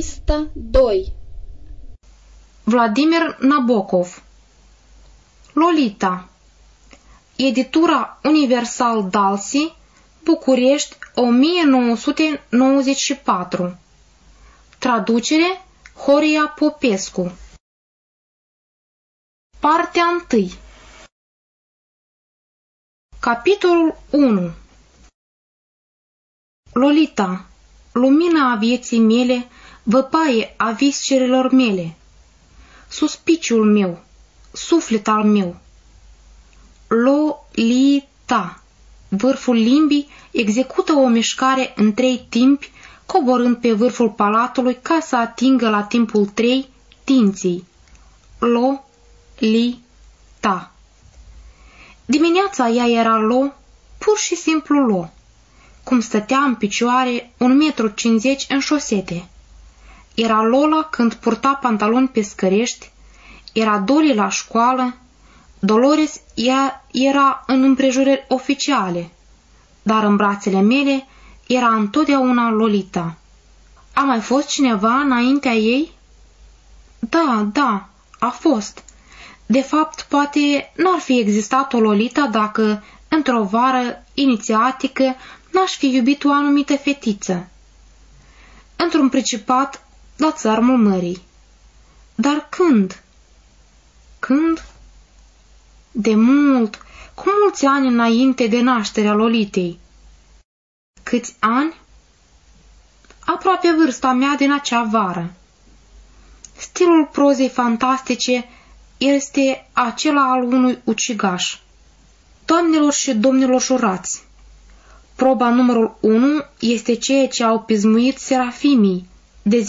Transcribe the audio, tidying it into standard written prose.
Pista 2. Vladimir Nabokov. Lolita. Editura Universal Dalsi, București, 1994. Traducere Horia Popescu. Partea 1. Capitolul 1. Lolita, lumina a vieții mele, văpaie a viscerelor mele, suspiciul meu, suflet al meu. Lolita. Vârful limbii execută o mișcare în 3 timpi, coborând pe vârful palatului ca să atingă la timpul 3 dinții. Lo-li-ta. Dimineața ea era pur și simplu cum stătea în picioare 1,50 m în șosete. Era Lola când purta pantaloni pescărești, era Dolly la școală, Dolores ea era în împrejurări oficiale, dar în brațele mele era întotdeauna Lolita. A mai fost cineva înaintea ei? Da, a fost. De fapt, poate n-ar fi existat o Lolita dacă, într-o vară inițiatică, n-aș fi iubit o anumită fetiță. Într-un principat la țărmul mării. Dar când? Când? De mult, cu mulți ani înainte de nașterea Lolitei. Câți ani? Aproape vârsta mea din acea vară. Stilul prozei fantastice este acela al unui ucigaș. Doamnelor și domnilor jurați, proba numărul 1 este ceea ce au pismuit serafimii,